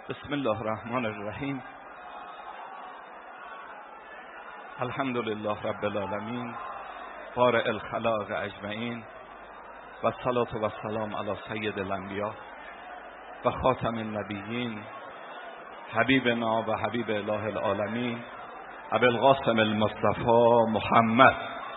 بسم الله الرحمن الرحیم. الحمد لله رب العالمین بارئ الخلائق اجمعین و الصلاة و السلام علی سید الانبیاء و خاتم النبیین حبیبنا و حبیب اله العالمین ابی القاسم المصطفى محمد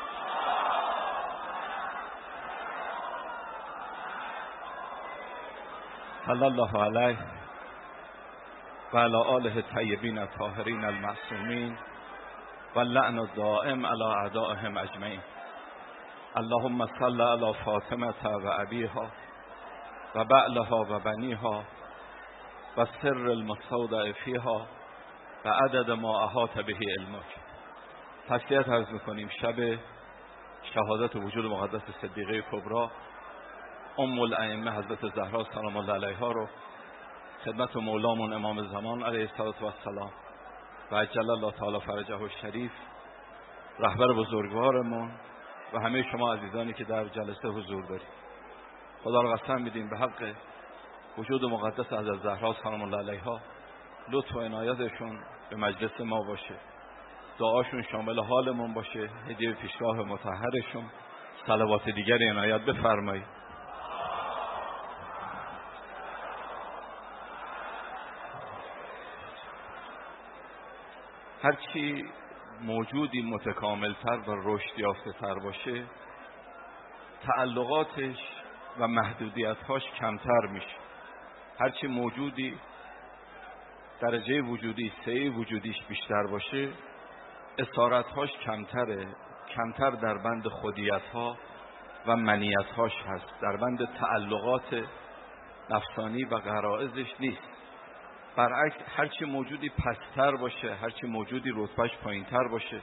صلی الله علیه و علی آله الطیبین الطاهرین المعصومین و اللعن الدائم علی اعدائهم اجمعین. اللهم صل علی فاطمه و ابیها و بعلها و بنیها و سر المستودع فیها و عدد ما احاط به علمک. تسلیت عرض میکنیم شب شهادت وجود مقدس صدیقه کبری ام الائمه حضرت زهرا سلام الله علیها رو خدمت مولامون امام زمان علیه السلام و عجل الله تعالی فرجه الشریف رهبر بزرگوارمون و همه شما عزیزانی که در جلسه حضور دارید، خدا را قسم میدیم به حق وجود مقدس حضرت زهرا سلام الله علیها لطف و عنایتشون به مجلس ما باشه، دعاشون شامل حالمون باشه، هدیه پیشگاه مطهرشون، صلوات دیگر عنایت بفرمایید. هرچی موجودی متکاملتر و رشد یافته تر باشه، تعلقاتش و محدودیت‌هاش کمتر میشه. هرچی موجودی درجه وجودی سعی وجودیش بیشتر باشه، اسارت‌هاش کمتر در بند خودیت‌ها و منیت‌هاش هست، در بند تعلقات نفسانی و غرائزش نیست. برعکس هرچی موجودی پستر باشه، هرچی موجودی رتبهش پایینتر باشه،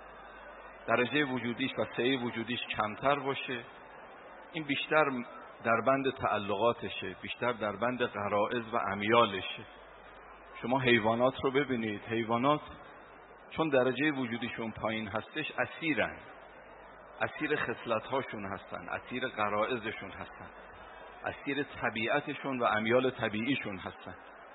درجه وجودیش و سعی وجودیش کمتر باشه، این بیشتر در بند تعلقاتشه، بیشتر در بند غرائز و امیالشه. شما حیوانات رو ببینید، حیوانات چون درجه وجودیشون پایین هستش اسیرن، اسیر خصلت‌هاشون هستن، اسیر غرائزشون هستن، اسیر طبیعتشون و امیال طبیعیشون هستن.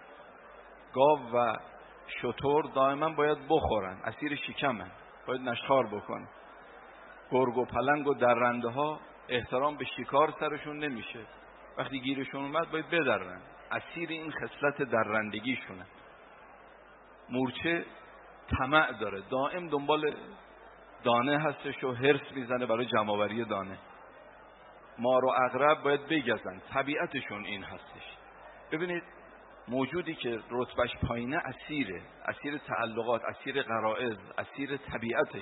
گاو و شتر دائما باید بخورن، اسیر شکمن، باید نشخوار بکنن. گرگ و پلنگ و درنده ها احترام به شکار سرشون نمیشه، وقتی گیرشون اومد باید بدرن، اسیر این خصلت درندگیشونه. مورچه طمع داره، دائم دنبال دانه هستش و حرص میزنه برای جمع‌آوری دانه. مار و عقرب باید بگزن، طبیعتشون این هستش. ببینید موجودی که رتبهش پایینه اسیره، اسیر تعلقات، اسیر غرائز، اسیر طبیعتش.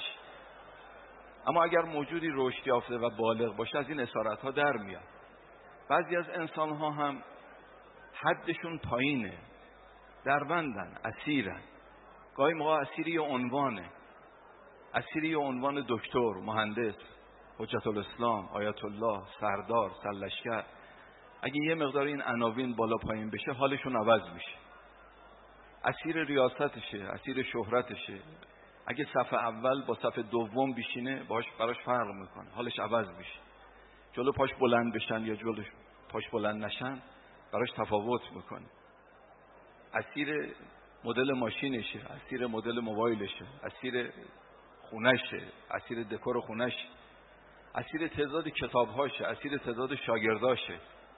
اما اگر موجودی رشد یافته و بالغ باشه از این اسارت‌ها در میاد. بعضی از انسان‌ها هم حدشون پایینه، دربندن، اسیرن. گاهی موقع اسیری عنوانه، اسیری عنوان دکتر، مهندس، حجت الاسلام، آیت الله، سردار، سرلشکر. اگه یه مقدار این عناوین بالا پایین بشه حالشون عوض میشه. اسیر ریاستشه، اسیر شهرتشه. اگه صف اول با صف دوم بشینه براش فرق میکنه، حالش عوض میشه. جلو پاش بلند بشن یا جلو پاش بلند نشن براش تفاوت میکنه. اسیر مدل ماشینشه، اسیر مدل موبایلشه، اسیر خونشه، اسیر دکور خونش، اسیر تعداد کتابهاشه، اسیر تعداد شاگرداشه.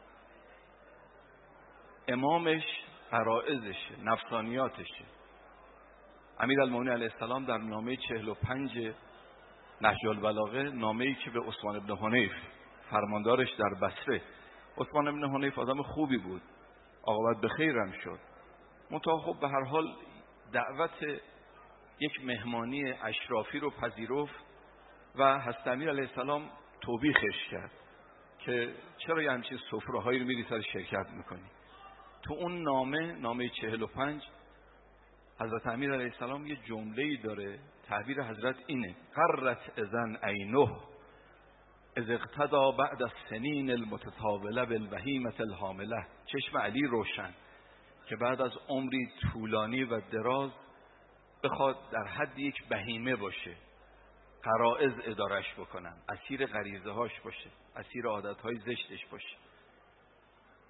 امامش غرائزشه، نفسانیاتشه. امیرالمومنین علیه السلام در نامه 45 نهج البلاغه، نامه‌ای که به عثمان بن حنیف فرماندارش در بصره، عثمان بن حنیف آدم خوبی بود، عاقبت به خیرم شد، منتها خب به هر حال دعوت یک مهمانی اشرافی رو پذیرفت و حضرت امیر علیه السلام توبیخش کرد که چرا یه همچین سفره‌هایی رو میری سر شرکت میکنی. تو اون نامه 45 حضرت امیر علیه السلام یه جمله‌ای داره، تعبیر حضرت اینه: قرت اذن عینه اذ اقتدا بعد السنین المتطاوله بالبهیمة الحامله. چشم علی روشن که بعد از عمری طولانی و دراز بخواد در حد یک بهیمه باشه، غرائز ادارش بکنن، اسیر غریزه هاش باشه، اسیر عادت های زشتش باشه.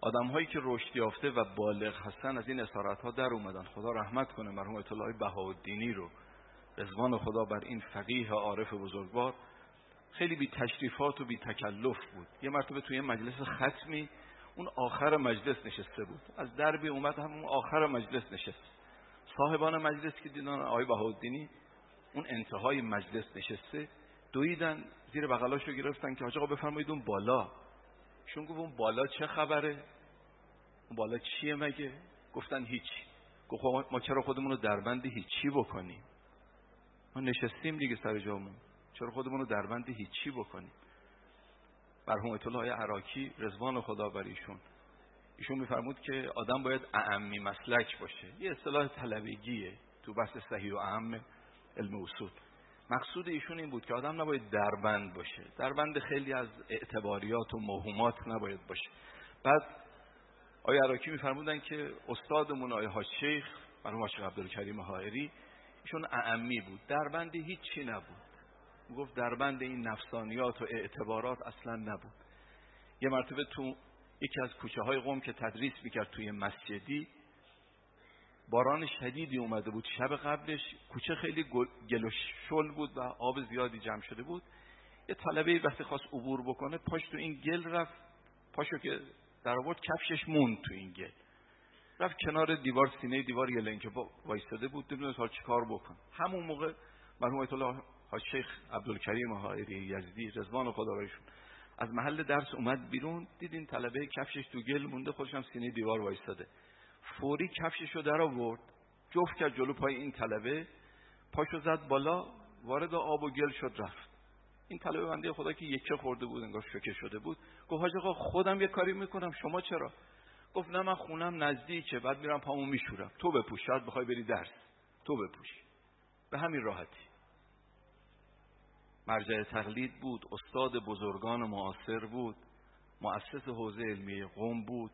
آدم‌هایی که رشد یافته و بالغ هستن از این اسارت‌ها در اومدن. خدا رحمت کنه مرحوم آیت الله بهاءالدینی رو، رضوان خدا بر این فقیه عارف بزرگوار. خیلی بی تشریفات و بی تکلف بود. یه مرتبه توی مجلس ختمی اون آخر مجلس نشسته بود، از دربی اومد همون آخر مجلس نشست. صاحبان مجلس که دیدن آقای بهاءالدینی اون انتهای مجلس نشسته، دویدن زیر بغلاشو گرفتن که حاج آقا بفرمایید اون بالا. شون گفت اون بالا چه خبره؟ اون بالا چیه مگه؟ گفتن هیچی. گفت ما چرا خودمون رو دربند هیچی بکنیم؟ ما نشستیم دیگه سر جامون، چرا خودمون رو دربند هیچی بکنیم؟ مرحوم آیت الله عراقی رضوان خدا بر ایشون میفرمود که آدم باید اعمی مسلک باشه. یه اصطلاح طلبگیه تو بحث صحیح و اعم علم اصول. مقصود ایشون این بود که آدم نباید دربند باشه، دربند خیلی از اعتباریات و موهومات نباید باشه. بعد آقای عراقی میفرمودن که استادمون آقای حاج شیخ مرحوم شیخ عبدالکریم حائری ایشون اعمی بود، دربند هیچی نبود. میگفت دربند این نفسانیات و اعتبارات اصلا نبود. یه مرتبه تو یکی از کوچه های قم که تدریس میکرد توی مسجدی، باران شدیدی اومده بود شب قبلش، کوچه خیلی گل و شل بود و آب زیادی جمع شده بود. یه طالبه وقتی خواست عبور بکنه پاش تو این گل رفت، پاشو که در آورد کفشش موند تو این گل، رفت کنار دیوار، سینه دیوار یه لنگه وایساده بود، نمیدونست حال چیکار بکن. همون موقع مرحوم آیت الله حاج شیخ عبدالکریم حائری یزدی رضوان خدا برایشون از محل درس اومد بیرون، دیدین طلبه کفشش تو گل مونده، خودش هم سینه دیوار وایساده. فوری کفششو در آورد، جفت کرد جلو پای این طلبه، پاشو زد بالا، وارد آب و گل شد رفت. این طلبه بنده خدا که یکه خورده بود، انگار شوکه شده بود، گفت حاج آقا خودم یه کاری میکنم، شما چرا؟ گفت نه من خونم نزدیکه، بعد میرم پامو میشورم، تو بپوش، شاید بخوای بری درس، تو بپوش. به همین راحتی. مرجع تقلید بود، استاد بزرگان معاصر بود، مؤسس حوزه علمی قم بود،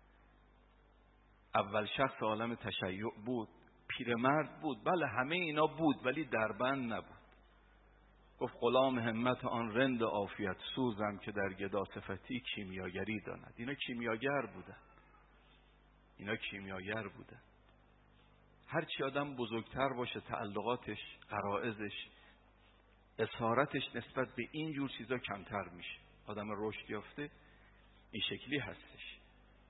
اول شخص عالم تشیع بود، پیرمرد بود. بله همه اینا بود، ولی دربند نبود. گفت غلام همت آن رند عافیت سوزم که در گدا صفتی کیمیاگری داند. اینا کیمیاگر بودن، اینا کیمیاگر بودن. هر چی آدم بزرگتر باشه، تعلقاتش، غرائزش، اسارتش نسبت به این جور چیزا کمتر میشه. آدم رشد یافته این شکلی هستش.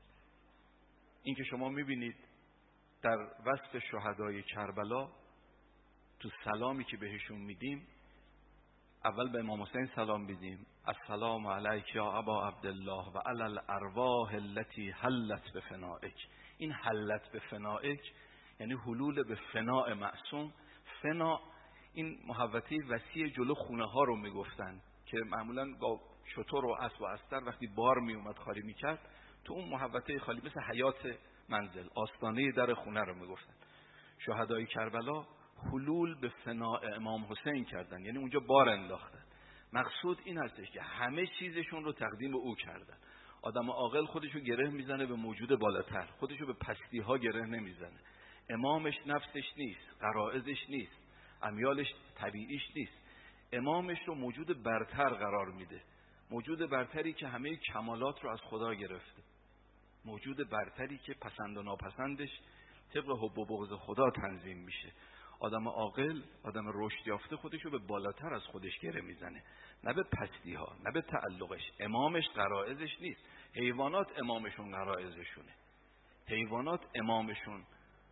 این که شما میبینید در وصف شهدای کربلا تو سلامی که بهشون میدیم، اول به امام حسین سلام بدیم، السلام علیک یا ابا عبدالله و علی الارواح التي حلت بفنائک. این حلت بفنائک یعنی حلول به فناء معصوم. فنا این محوطه وسیع جلو خونه ها رو میگفتن که معمولا با شتر و اسب و استر وقتی بار میومد خالی میکرد، تو اون محوطه خالی مثل حیات منزل، آستانه در خونه رو میگفتن. شهدای کربلا حلول به فناء امام حسین کردن، یعنی اونجا بار انداختن. مقصود این هستش که همه چیزشون رو تقدیم او کردن. آدم عاقل خودشو گره میزنه به موجود بالاتر، خودشو به پستی ها گره نمیزنه. امامش نفسش نیست، غرائزش نیست، امیالش طبیعیش نیست. امامش رو موجود برتر قرار میده، موجود برتری که همه کمالات رو از خدا گرفته، موجود برتری که پسند و ناپسندش طبق حب و بغض خدا تنظیم میشه. آدم عاقل، آدم رشد یافته خودش رو به بالاتر از خودش گره میزنه، نه به پستی ها، نه به تعلقش. امامش غرائزش نیست. حیوانات امامشون غرائزشونه، حیوانات امامشون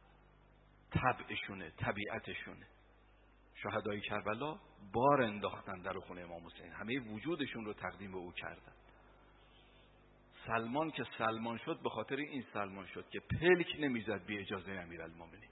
طبعشونه، طبیعتشونه. شهدای کربلا بار انداختن در خونه امام حسین، همه وجودشون رو تقدیم به او کردن. سلمان که سلمان شد به خاطر این سلمان شد که پلک نمیزد بی اجازه امیرالمومنین.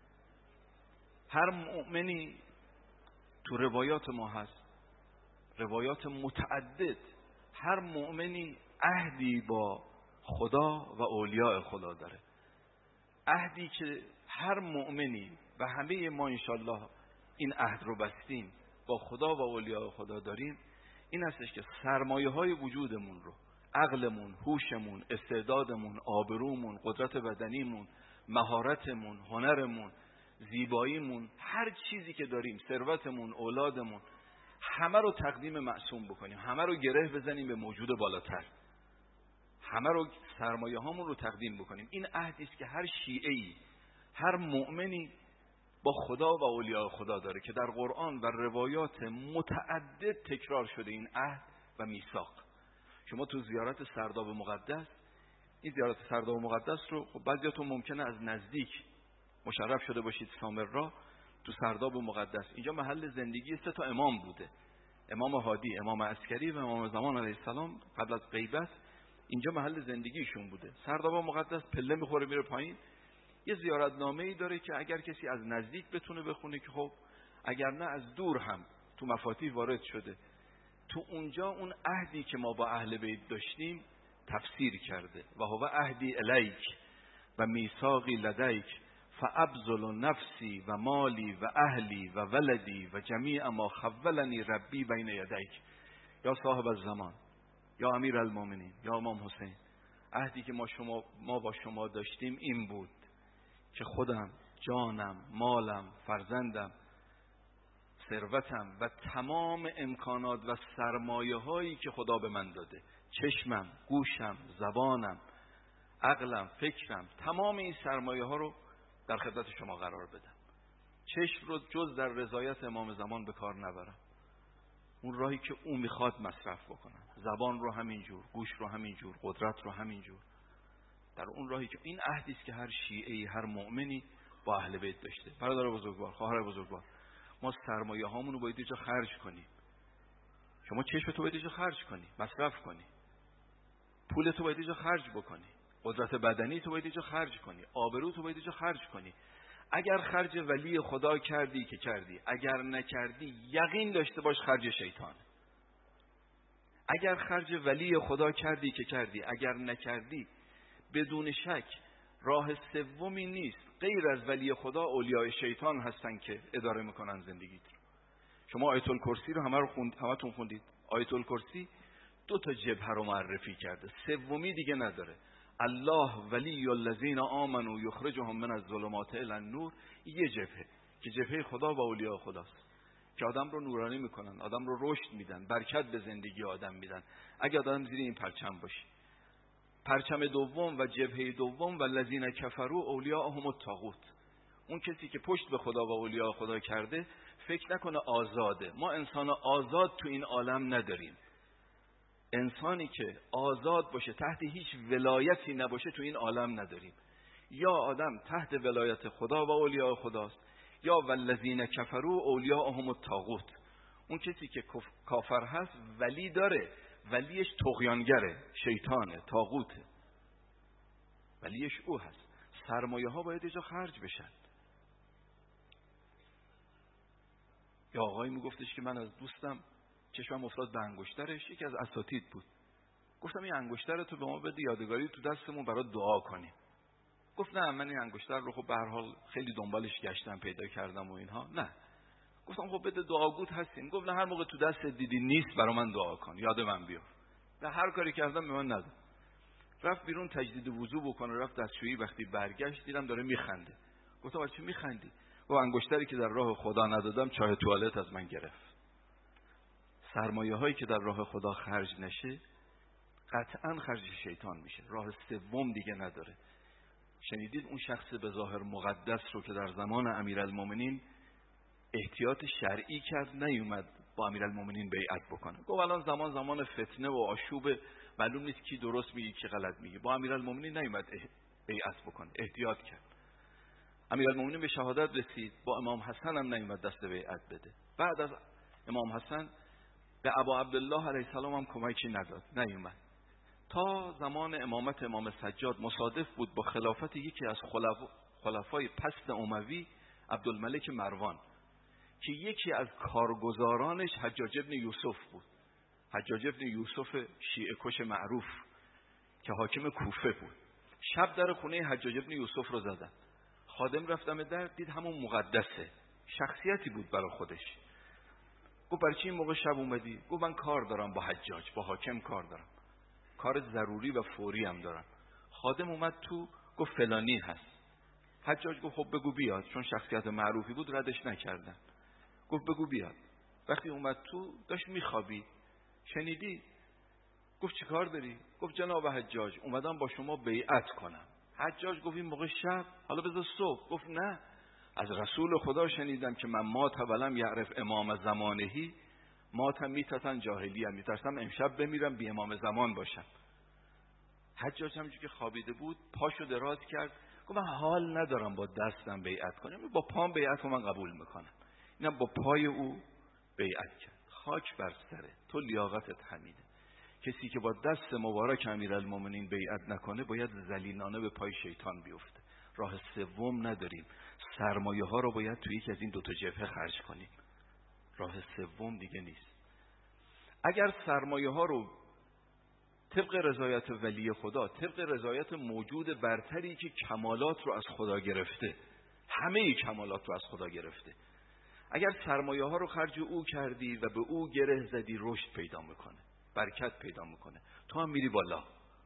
هر مؤمنی تو روایات ما هست، روایات متعدد، هر مؤمنی عهدی با خدا و اولیاء خدا داره. عهدی که هر مؤمنی و همه ما انشالله این عهد رو بستیم با خدا و اولیاء خدا داریم، این هستش که سرمایه های وجودمون رو، عقلمون، هوشمون، استعدادمون، آبرومون، قدرت بدنیمون، مهارتمون، هنرمون، زیباییمون، هر چیزی که داریم، ثروتمون، اولادمون، همه رو تقدیم معصوم بکنیم، همه رو گره بزنیم به موجود بالاتر، همه رو سرمایه هامون رو تقدیم بکنیم. این عهدی است که هر شیعه‌ای، هر مؤمنی با خدا و اولیاء خدا داره که در قرآن و روایات متعدد تکرار شده این عهد و میثاق. شما تو زیارت سرداب مقدس، این زیارت سرداب مقدس رو خب بعضیاتون ممکنه از نزدیک مشرف شده باشید سامرا، تو سرداب مقدس اینجا محل زندگی 3 تا امام بوده، امام هادی، امام عسکری و امام زمان علیه السلام قبل از غیبت اینجا محل زندگیشون بوده. سرداب مقدس پله میخوره میره پایین، یه زیارتنامه‌ای داره که اگر کسی از نزدیک بتونه بخونه که خب اگر نه از دور هم تو مفاتیح وارد شده. تو اونجا اون عهدی که ما با اهل بیت داشتیم تفسیر کرده و هو عهدی الیک و میثاقی لدیک فابذل نفسی و مالی و اهلی و ولدی و جمیع ما خولنی ربی بین یدیک. یا صاحب الزمان، یا امیر المومنین، یا امام حسین، عهدی که ما با شما داشتیم این بود که خودم، جانم، مالم، فرزندم، ثروتم و تمام امکانات و سرمایه هایی که خدا به من داده، چشمم، گوشم، زبانم، عقلم، فکرم، تمام این سرمایه ها رو در خدمت شما قرار بدم. چشم رو جز در رضایت امام زمان به کار نبرم، اون راهی که او میخواد مصرف بکنم. زبان رو همینجور، گوش رو همینجور، قدرت رو همینجور، در اون راهی که این عهدی است که هر شیعه‌ای، هر مؤمنی با اهل بیت داشته. برادر بزرگوار، خواهر بزرگوار، ما سرمایه هامون رو باید اینجا خرج کنیم. شما چشمتو باید اینجا خرج کنی، مصرف کنی، پولتو باید اینجا خرج بکنی، قدرت بدنی تو باید اینجا خرج کنی، آبرو تو باید اینجا خرج کنی. اگر خرج ولی خدا کردی که کردی، اگر نکردی یقین داشته باش خرج شیطانه. اگر خرج ولی خدا کردی که کردی، اگر نکردی بدون شک راه سومی نیست غیر از ولی خدا اولیاء شیطان هستن که اداره میکنن زندگیت رو. شما آیت الکرسی رو همتون خوندید. آیت الکرسی 2 تا جبهه رو معرفی کرده، سومی دیگه نداره. الله ولی الذین آمنوا یخرجهم من الظلمات الی النور، یه جبهه که جبهه خدا و اولیاء خداست که آدم رو نورانی میکنن، آدم رو رشد میدن، برکت به زندگی آدم میدن اگه آدم زیر این پرچم باشه. پرچم دوم و جبهه دوم و الذین کفروا اولیاءهم الطاغوت، اون کسی که پشت به خدا و اولیاء خدا کرده فکر نکنه آزاده. ما انسان آزاد تو این عالم نداریم. انسانی که آزاد باشه، تحت هیچ ولایتی نباشه، تو این عالم نداریم. یا آدم تحت ولایت خدا و اولیاء خداست، یا والذین کفروا اولیاءهم الطاغوت، اون کسی که کافر هست ولی داره، ولیش طغیانگره، شیطانه، طاغوته، ولیش او هست. سرمایه ها باید اینجا خرج بشن. یا آقایی میگفتش که من از دوستم چشمم افتاد به انگشترش، یکی از اساتید بود. گفتم این انگشتر تو به ما بده یادگاری تو دستمون برای دعا کنیم. گفت نه، من این انگشتر رو خب به هر حال خیلی دنبالش گشتم پیدا کردم و اینها. نه. گفتم خب بده، دعاگوت هستیم. گفت نه، هر موقع تو دست دیدی نیست برای من دعا کن، یاد من بیار. و هر کاری کردم به من نداد. رفت بیرون تجدید وضو بکنه، رفت دستشویی، وقتی برگشت دیدم داره میخنده. گفتم آقا چی میخندی؟ گفت انگشتری که در راه خدا ندادم چای توالت از من گرفت. سرمایه هایی که در راه خدا خرج نشه قطعا خرج شیطان میشه، راه سوم دیگه نداره. شنیدید اون شخص به ظاهر مقدس رو که در زمان امیرالمومنین احتیاط شرعی کرد، نیومد با امیرالمومنین بیعت بکنه. گفت الان زمان فتنه و آشوب، معلوم نیست کی درست میگه کی غلط میگه. با امیرالمومنین نیومد بیعت بکنه، احتیاط کرد. امیرالمومنین به شهادت رسید، با امام حسن هم نیومد دست بیعت بده. بعد از امام حسن به ابا عبدالله علیه السلام هم کمکی نداد، نیومد. تا زمان امامت امام سجاد مصادف بود با خلافت یکی از خلفای پست اموی، عبدالملک مروان، که یکی از کارگزارانش حجاج ابن یوسف بود. حجاج ابن یوسف شیعه کش معروف که حاکم کوفه بود. شب در خونه حجاج ابن یوسف رو زدن. خادم رفتم در، دید همون مقدسه، شخصیتی بود برای خودش. گفت برای چی این موقع شب اومدی؟ گفت من کار دارم با حجاج، با حاکم کار دارم، کار ضروری و فوری هم دارم. خادم اومد تو، گفت فلانی هست. حجاج گفت خب بگو بیاد، چون شخصیت معروفی بود ردش نکردن. گفت بگو بیاد. وقتی اومد تو داشت میخوابید. شنیدی گفت چه کار داری؟ گفت جناب حجاج اومدم با شما بیعت کنم. حجاج گفت این موقع شب، حالا بذار صبح. گفت نه، از رسول خدا شنیدم که من مات ولم یعرف امام زمانهی ماتم میتتن جاهلیه، میترسم امشب بمیرم بی امام زمان باشم. حجاج همونجوری که خوابیده بود پاشو دراز کرد، گفت من حال ندارم با دستم بیعت کنم، با پام بیعت رو من قبول میکنم. اینم با پای او بیعت کرد. خاک بر سره، تو لیاقتت همینه. کسی که با دست مبارک امیرالمومنین بیعت نکنه باید ذلیلانه به پای شیطان بیفته. راه سوم نداریم، سرمایه ها رو باید توی یکی از این دوتا جبهه خرج کنیم. راه سوم دیگه نیست. اگر سرمایه ها رو طبق رضایت ولی خدا، طبق رضایت موجود برتری که کمالات رو از خدا گرفته، همه کمالات رو از خدا گرفته، اگر سرمایه ها رو خرج او کردی و به او گره زدی، رشد پیدا میکنه، برکت پیدا میکنه، تو هم میری بالا،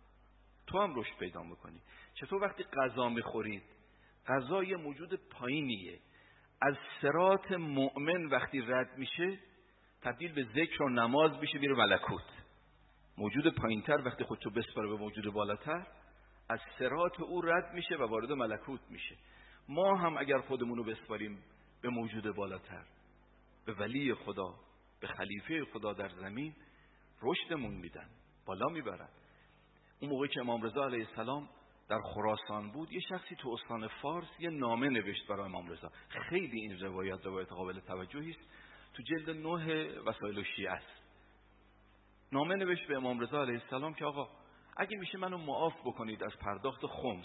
تو هم رشد پیدا میکنی. چطور وقتی غذا میخورید، غذا یه موجود پایینیه، از صراط مؤمن وقتی رد میشه تبدیل به ذکر و نماز میشه، میره ملکوت. موجود پایینتر وقتی خودتو بسپاره به موجود بالاتر، از صراط او رد میشه و وارد ملکوت میشه. ما هم اگر خودمونو بسپاریم به موجود بالاتر، به ولی خدا، به خلیفه خدا در زمین، رشدمون میدن، بالا میبرن. اون موقعی که امام رضا علیه السلام در خراسان بود، یه شخصی تو استان فارس یه نامه نوشت برای امام رضا. خیلی این روایت قابل توجهی است، تو جلد 9 وسائل الشیعه است. نامه نوشت به امام رضا علیه السلام که آقا اگه میشه منو معاف بکنید از پرداخت خمس.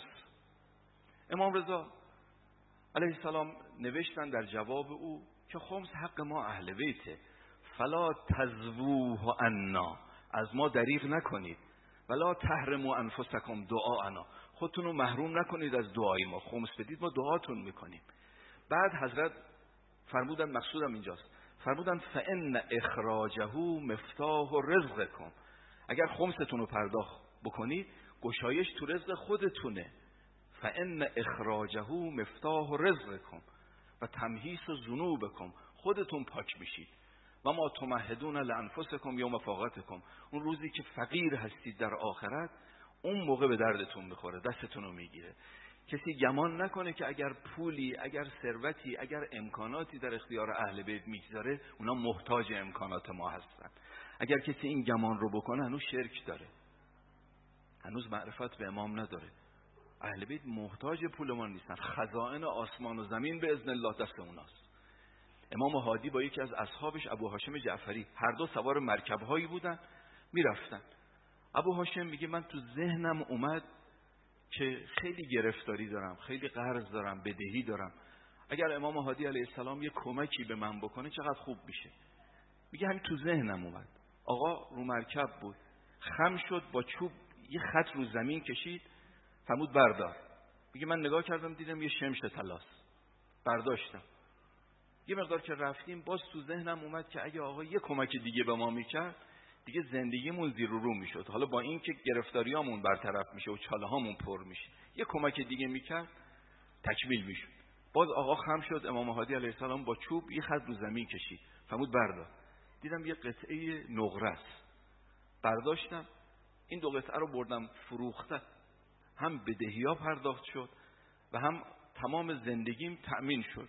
امام رضا علیه السلام نوشتن در جواب او که خمس حق ما اهل بیته، فلا تزووه عنا، از ما دریغ نکنید، ولا تحرموا انفسکم دعاءنا، خودتون رو محروم نکنید از دعای ما، خمس بدید ما دعاتون میکنیم. بعد حضرت فرمودن، مقصودم اینجاست، فرمودن فان اخراجه مفتاح رزقکم، اگر خمستون رو پرداخت بکنید گشایش تو رزق خودتونه. فان اخراجه مفتاح رزقکم و تمحیص ذنوبکم، خودتون پاک میشید. و ما تمهدون لانفسکم یوم فاقتکم، اون روزی که فقیر هستید در آخرت، اون موقع به دردتون میخوره، دستتون رو میگیره. کسی گمان نکنه که اگر پولی، اگر ثروتی، اگر امکاناتی در اختیار اهل بیت میگذاره اونا محتاج امکانات ما هستن. اگر کسی این گمان رو بکنه هنوز شرک داره، هنوز معرفت به امام نداره. اهل بیت محتاج پول ما نیستن، خزائن آسمان و زمین به اذن الله دست اوناست. امام هادی با یکی از اصحابش ابو هاشم جعفری، هر دو سوار مرکب‌هایی بودن میرفتن. ابو هاشم میگه من تو ذهنم اومد که خیلی گرفتاری دارم، خیلی قرض دارم، بدهی دارم، اگر امام هادی علیه السلام یه کمکی به من بکنه چقدر خوب میشه. میگه همین تو ذهنم اومد. آقا رو مرکب بود، خم شد، با چوب یه خط رو زمین کشید، فرمود بردار. میگه من نگاه کردم دیدم یه شمش طلاست، برداشتم. یه مقدار که رفتیم باز تو ذهنم اومد که اگه آقا یه کمک دیگه به ما میکرد دیگه زندگیمون زیر و رو میشد. حالا با این که گرفتاریامون برطرف میشه و چاله هامون پر میشه، یه کمک دیگه میکرد تکمیل میشد. باز آقا خم شد، امام هادی علیه السلام با چوب یه خط رو زمین کشید، فرمود بردار. دیدم یه قطعه نقره است، برداشتم. این دو قطعه رو بردم فروخته، هم بدهی‌ها پرداخت شد و هم تمام زندگیم تأمین شد.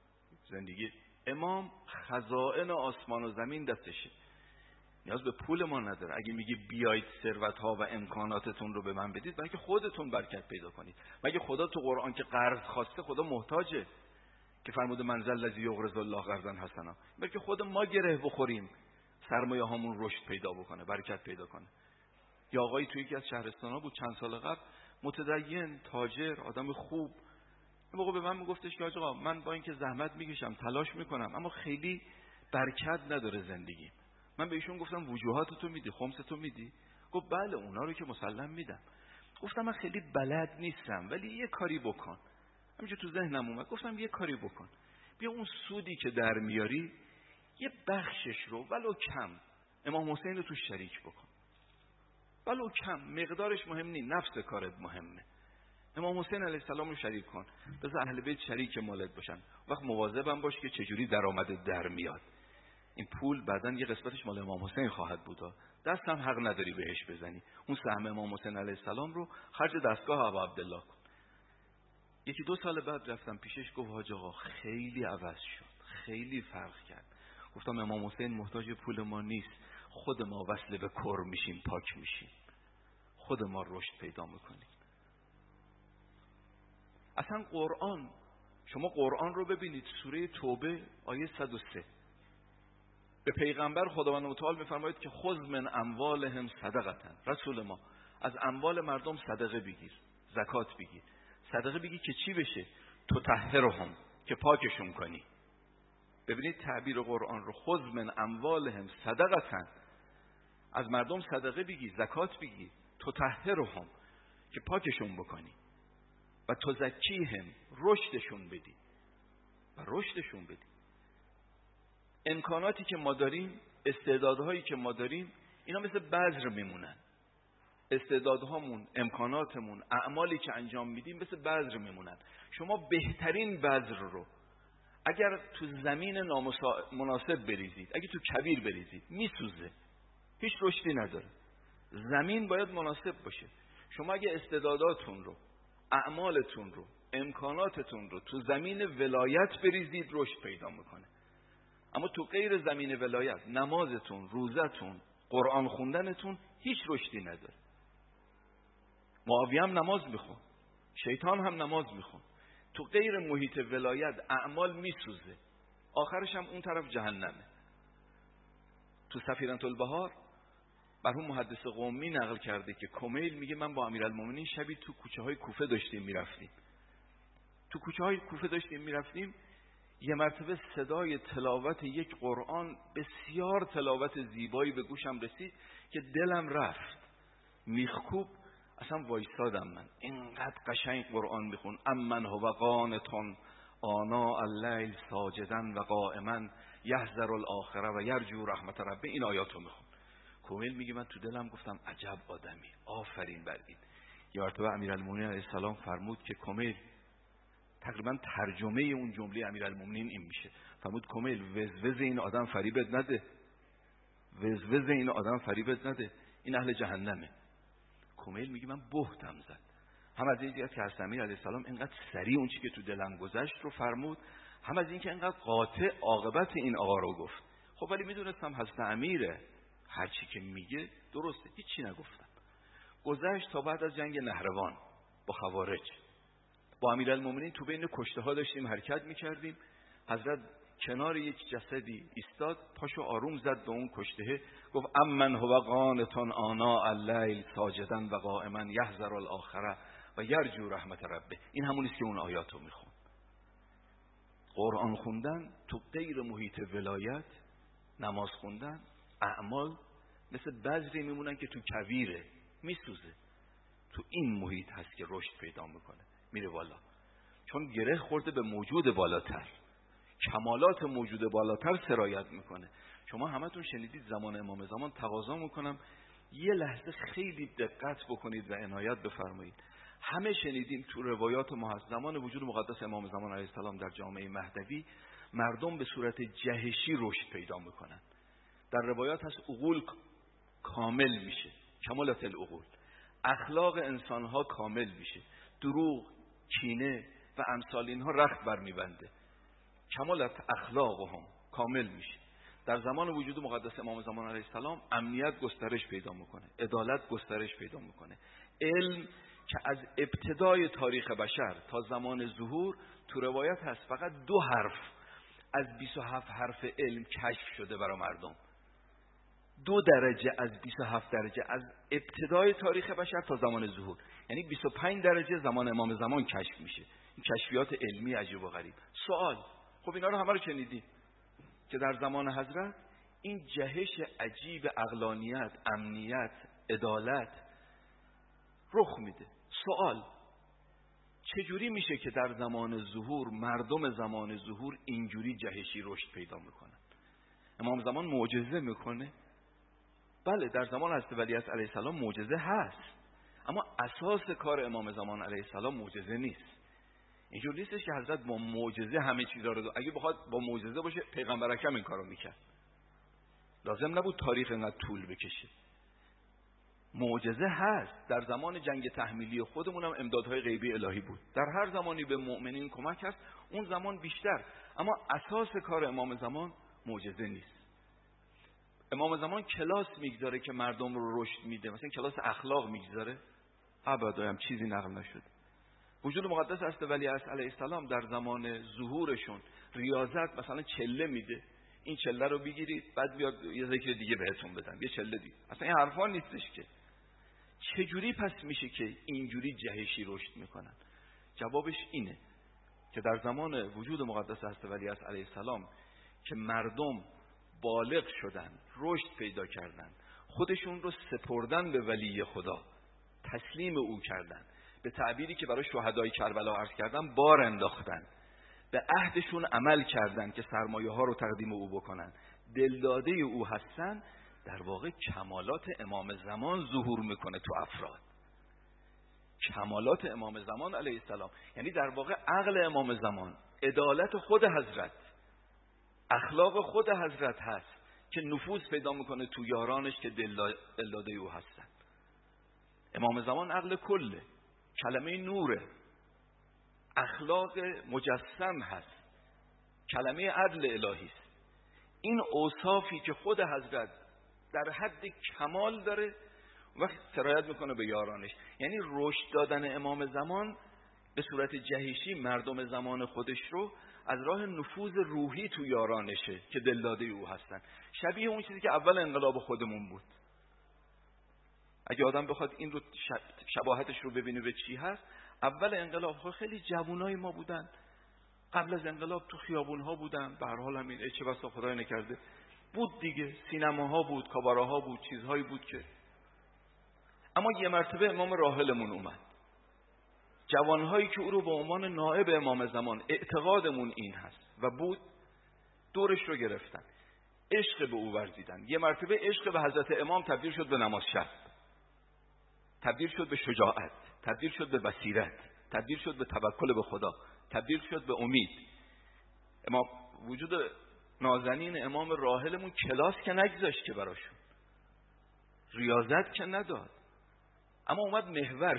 زندگی امام خزائن آسمان و زمین دستشه، نیاز به پول ما نداره. اگه میگی بیایید ثروت‌ها و امکاناتتون رو به من بدید، بلکه خودتون برکت پیدا کنید. مگه خدا تو قرآن که قرض خواسته، خدا محتاجه که فرموده من ذا الذی یقرض الله قرضا حسنا؟ بلکه خود ما گره بخوریم، سرمایه هامون رشد پیدا بکنه، برکت پیدا کنه. یا آقایی توی یکی از شهرستان‌ها بود چند سال قبل، متدین، تاجر، آدم خوب، این موقع به من میگفتش که آقا من با اینکه زحمت میکشم، تلاش میکنم، اما خیلی برکت نداره زندگی. من به ایشون گفتم وجوهاتتو میدی، خمستو میدی؟ گفت بله اونا رو که مسلم میدم. گفتم من خیلی بلد نیستم ولی یه کاری بکن. همینجور تو ذهنم اومد، گفتم یه کاری بکن، بیا اون سودی که در میاری یه بخشش رو ولو کم امام حسین رو تو شریک بکن، ولو کم، مقدارش مهم نیست، نفس کارت مهمه. امام حسین علیه السلام رو شریک کن، بذار اهل بیت شریک مالت باشن، وقت مواظبم باش که چجوری درآمدت در میاد. این پول بعدن یه قسمتش مال امام حسین خواهد بود، دست هم حق نداری بهش بزنی. اون سهم امام حسین علیه السلام رو خرج دستگاه ابا عبدالله کن. یکی 2 سال بعد رفتم پیشش، گفت حاج آقا خیلی عوض شد، خیلی فرق کرد. گفتم امام حسین محتاج پول ما نیست، خود ما وصل به کر میشیم، پاک میشیم، خود ما رشد پیدا میکنیم. اصلا قرآن، شما قرآن رو ببینید، سوره توبه آیه 103 به پیغمبر خداوند متعال میفرماید که خذ من اموالهم صدقه، رسول ما از اموال مردم صدقه بگیر، زکات بگیر. صدقه بگی که چی بشه؟ تطهرهم، که پاکشون کنی. ببینید تعبیر قرآن رو، خذ من اموالهم صدقه، از مردم صدقه بگی، زکات بگی، تطهرهم، که پاکشون بکنی، و تزکیهم، رشدشون بدی و رشدشون بدی. امکاناتی که ما داریم، استعدادهایی که ما داریم، اینا مثل بذر میمونن. استعدادهامون، امکاناتمون، اعمالی که انجام میدیم مثل بذر میمونن. شما بهترین بذر رو اگر تو زمین نامناسب بریزید، اگه تو کویر بریزید، میسوزه، هیچ رشدی نداره. زمین باید مناسب باشه. شما اگه استعداداتون رو، اعمالتون رو، امکاناتتون رو تو زمین ولایت بریزید، رشد پیدا میکنه. اما تو غیر زمین ولایت، نمازتون، روزتون، قرآن خوندنتون هیچ رشدی نداره. معاویه هم نماز میخون، شیطان هم نماز میخون، تو غیر محیط ولایت اعمال میسوزه، آخرش هم اون طرف جهنمه. تو سفینة البحار مرحوم محدث قمی نقل کرده که کمیل میگه من با امیرالمومنین شبی تو کوچه های کوفه داشتیم میرفتیم، یه مرتبه صدای تلاوت یک قرآن بسیار تلاوت زیبایی به گوشم رسید که دلم رفت، میخکوب اصلا وایسادم. من اینقدر قشنگ قرآن میخون. امن هو قانتون آناء اللیل ساجدا و قائما یحذر الاخره و یرجو رحمت ربه، این آیاتو میخون. کمیل میگه من تو دلم گفتم عجب آدمی، آفرین بر این. یه مرتبه امیرالمومنین علیه السلام فرمود که کمیل، تقریبا ترجمه اون جمله امیرالمومنین این میشه، فرمود کمیل وزوز این آدم فریبت نده، وزوز این آدم فریبت نده، این اهل جهنمه. کمیل میگه من بهتم زد، هم از این جهت که حضرت امیر علیه السلام اینقدر سریع اون چیزی که تو دلم گذشت رو فرمود، هم از این که اینقدر قاطع عاقبت این آقا رو گفت. خب ولی میدونستم حضرت امیره، هر چی که میگه درسته، هیچی نگفتم. گذشت تا بعد از جنگ نهروان با خوارج، با امیرالمومنین تو بین کشته ها داشتیم حرکت میکردیم. حضرت کنار یک جسدی ایستاد، پاشو آروم زد به اون کشته، گفت امن هو قانتون آناء اللیل ساجدا و قائما یحذر الاخره و یرجو رحمت ربه. این همونیست که اون آیاتو میخون. قرآن خوندن تو غیر محیط ولایت، نماز خوندن، اعمال مثل بذری میمونن که تو کویره، میسوزه. تو این محیط هست که رشد پیدا میکنه، میره بالا، چون گره خورده به موجود بالاتر، کمالات موجود بالاتر سرایت میکنه. شما همتون شنیدید زمان امام زمان، تقاضا میکنم یه لحظه خیلی دقت بکنید و عنایت بفرمایید. همه شنیدیم تو روایات ما هست زمان وجود مقدس امام زمان علیه السلام در جامعه مهدوی مردم به صورت جهشی رشد پیدا میکنن. در روایات هست عقول کامل میشه، کمالات العقول، اخلاق انسانها کامل میشه، دروغ، کینه و امثال اینها رخت برمیبنده، کمالات اخلاقهم کامل میشه. در زمان وجود مقدس امام زمان علیه السلام امنیت گسترش پیدا میکنه، عدالت گسترش پیدا میکنه. علم که از ابتدای تاریخ بشر تا زمان ظهور تو روایت هست فقط 2 حرف از 27 حرف علم کشف شده برای مردم. 2 درجه از 27 درجه از ابتدای تاریخ بشر تا زمان ظهور، یعنی 25 درجه زمان امام زمان کشف میشه. این کشفیات علمی عجیب و غریب. سوال، خب اینا رو همه رو شنیدی که در زمان حضرت این جهش عجیب عقلانیت، امنیت، عدالت رخ میده. سوال، چجوری میشه که در زمان ظهور مردم زمان ظهور اینجوری جهشی رشد پیدا میکنن؟ امام زمان معجزه میکنه؟ بله، در زمان حضرت ولیعصر علیه السلام معجزه هست، اما اساس کار امام زمان علیه السلام معجزه نیست. اینجور نیستش که حضرت با معجزه همه چیزا رو اگه بخواد با معجزه باشه پیغمبر اکرم این کارو میکرد. لازم نبود تاریخ اینقدر طول بکشه. معجزه هست. در زمان جنگ تحمیلی خودمون هم امدادهای غیبی الهی بود. در هر زمانی به مؤمنین کمک هست، اون زمان بیشتر. اما اساس کار امام زمان معجزه نیست. امام زمان کلاس میگذاره که مردم رو رشد میده، مثلا کلاس اخلاق میگذاره، ابدا هم چیزی نقل نشد. وجود مقدس است ولی علیه السلام در زمان ظهورشون ریاضت مثلا چله میده، این چله رو بگیرید بعد بیاد یه ذکر دیگه بهتون بدم، یه چله دیگه. اصلا این حرفا نیستش که. چجوری پس میشه که اینجوری جهشی رشد میکنن؟ جوابش اینه که در زمان وجود مقدس است ولی علیه السلام که مردم بالغ شدن، رشد پیدا کردن، خودشون رو سپردن به ولی خدا، تسلیم او کردن، به تعبیری که برای شهدای کربلا عرض کردن بار انداختن، به عهدشون عمل کردن که سرمایه ها رو تقدیم او بکنن، دلداده او هستن. در واقع کمالات امام زمان ظهور میکنه تو افراد. کمالات امام زمان علیه السلام یعنی در واقع عقل امام زمان، عدالت خود حضرت، اخلاق خود حضرت هست که نفوذ پیدا میکنه تو یارانش که دلداده او هستن. امام زمان عقل کله، کلمه نوره، اخلاق مجسم هست، کلمه عدل الهی است. این اوصافی که خود حضرت در حد کمال داره وقت سرایت میکنه به یارانش. یعنی رشد دادن امام زمان به صورت جهشی مردم زمان خودش رو از راه نفوذ روحی تو یارانشه که دلداده او هستن. شبیه اون چیزی که اول انقلاب خودمون بود. اگه آدم بخواد این رو شباهتش رو ببینه به چی هست، اول انقلاب ها خیلی جوانای ما بودن، قبل از انقلاب تو خیابون ها بودن، به هر حال همین چه بسا خدای نکرده بود دیگه، سینماها بود، کاباراها بود، چیزهایی بود که. اما یه مرتبه امام راحلمون اومد، جوانهایی که او رو به عنوان نائب امام زمان اعتقادمون این هست و بود، دورش رو گرفتن، عشق به او ورزیدن. یه مرتبه عشق به حضرت امام تبدیل شد به نماز شب، تبدیل شد به شجاعت، تبدیل شد به بصیرت، تبدیل شد به توکل به خدا، تبدیل شد به امید. امام وجود نازنین امام راحلمون کلاس که نگذاشت که براشون، ریاضت که نداد، اما اومد محور